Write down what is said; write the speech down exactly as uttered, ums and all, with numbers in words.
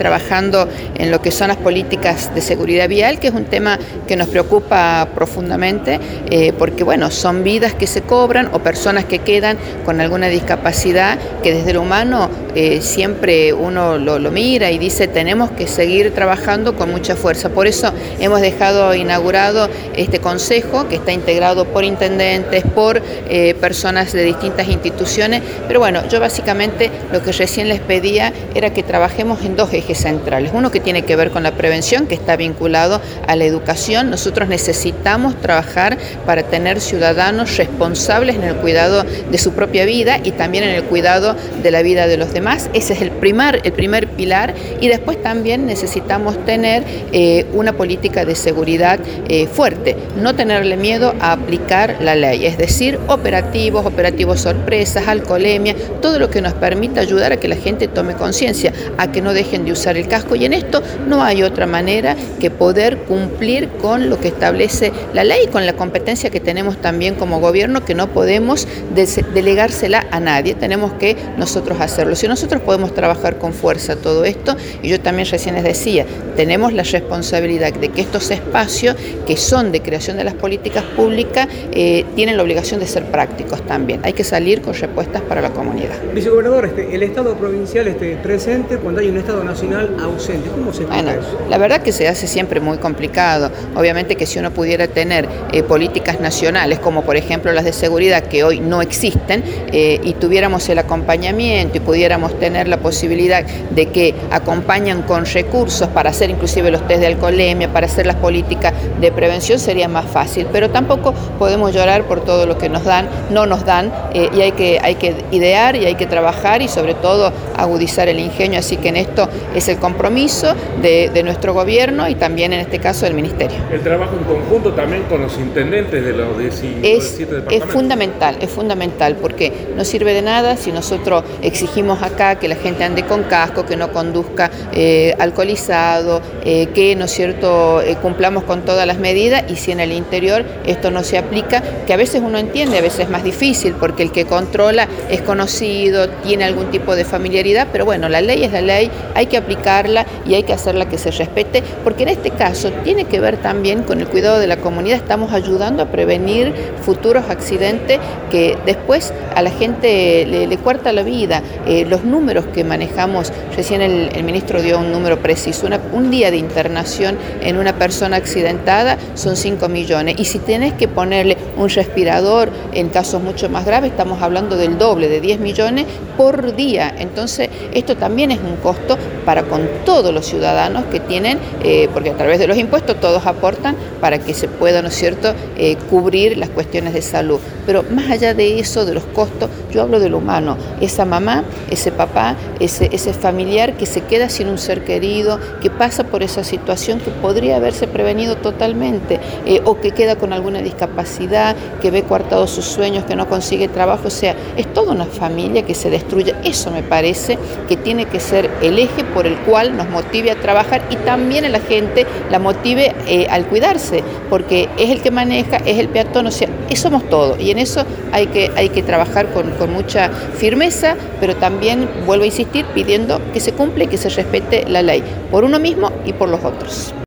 trabajando en lo que son las políticas de seguridad vial, que es un tema que nos preocupa profundamente, eh, porque bueno, son vidas que se cobran o personas que quedan con alguna discapacidad que desde lo humano eh, siempre uno lo, lo mira y dice tenemos que seguir trabajando con mucha fuerza. Por eso hemos dejado inaugurado este consejo que está integrado por intendentes, por eh, personas de distintas instituciones, pero bueno, yo básicamente lo que recién les pedía era que trabajemos en dos ejes centrales. Uno que tiene que ver con la prevención, que está vinculado a la educación. Nosotros necesitamos trabajar para tener ciudadanos responsables en el cuidado de su propia vida y también en el cuidado de la vida de los demás. Ese es el primer, el primer pilar, y después también necesitamos tener eh, una política de seguridad eh, fuerte, no tenerle miedo a aplicar la ley, es decir, operativos, operativos sorpresas, alcoholemia, todo lo que nos permita ayudar a que la gente tome conciencia, a que no dejen de usar el casco, y en esto no hay otra manera que poder cumplir con lo que establece la ley, con la competencia que tenemos también como gobierno, que no podemos delegársela a nadie, tenemos que nosotros hacerlo. Si nosotros podemos trabajar con fuerza todo esto, y yo también recién les decía, tenemos la responsabilidad de que estos espacios que son de creación de las políticas públicas eh, tienen la obligación de ser prácticos también. Hay que salir con respuestas para la comunidad. Vicegobernador, este, el Estado provincial esté presente cuando hay un Estado nacional ausente. ¿Cómo se explica bueno, eso? La verdad que se hace siempre muy complicado. Obviamente que si uno pudiera tener eh, políticas nacionales, como por ejemplo las de seguridad, que hoy no existen, eh, y tuviéramos el acompañamiento y pudiéramos tener la posibilidad de que acompañan con recursos para hacer inclusive los test de alcoholemia, para hacer las políticas de prevención, sería más fácil. Pero tampoco podemos llorar por todo lo que nos dan, no nos dan, eh, y hay que, hay que idear y hay que trabajar y sobre todo agudizar el ingenio. Así que en esto es el compromiso de, de nuestro gobierno y también en este caso del Ministerio. El trabajo en conjunto también con los intendentes de los diecisiete departamentos. Es fundamental, es fundamental, porque no sirve de nada si nosotros exigimos acá que la gente ande con casco, que no conduzca eh, alcoholizado, eh, que, ¿no es cierto?, eh, cumplamos con todas las medidas, y si en el interior esto no se aplica, que a veces uno entiende, a veces es más difícil, porque el que controla es conocido, tiene algún tipo de familiaridad, pero bueno, la ley es la ley, hay que aplicarla y hay que hacerla que se respete, porque en este caso tiene que ver también con el cuidado de la comunidad. Estamos ayudando a prevenir futuros accidentes que después a la gente le, le cuarta la vida. Eh, los números que manejamos, recién el, el ministro dio un número preciso, una, un día de internación en una persona accidentada son cinco millones, y si tenés que ponerle un respirador en casos mucho más graves, estamos hablando del doble, de diez millones por día. Entonces esto también es un costo para con todos los ciudadanos que tienen, eh, porque a través de los impuestos todos aportan para que se pueda, ¿no es cierto?, eh, cubrir las cuestiones de salud. Pero más allá de eso, de los costos, yo hablo de lo humano, esa mamá, ese papá, ese, ese familiar que se queda sin un ser querido, que pasa por esa situación que podría haberse prevenido totalmente, eh, o que queda con alguna discapacidad, que ve coartados sus sueños, que no consigue trabajo. O sea, es toda una familia que se destruye. Eso me parece que tiene que ser el eje por el cual nos motive a trabajar, y también a la gente la motive eh, al cuidarse, porque es el que maneja, es el peatón, o sea, somos todos, y en eso hay que, hay que trabajar con, con mucha firmeza, pero también, vuelvo a insistir, pidiendo que se cumpla y que se respete la ley, por uno mismo y por los otros.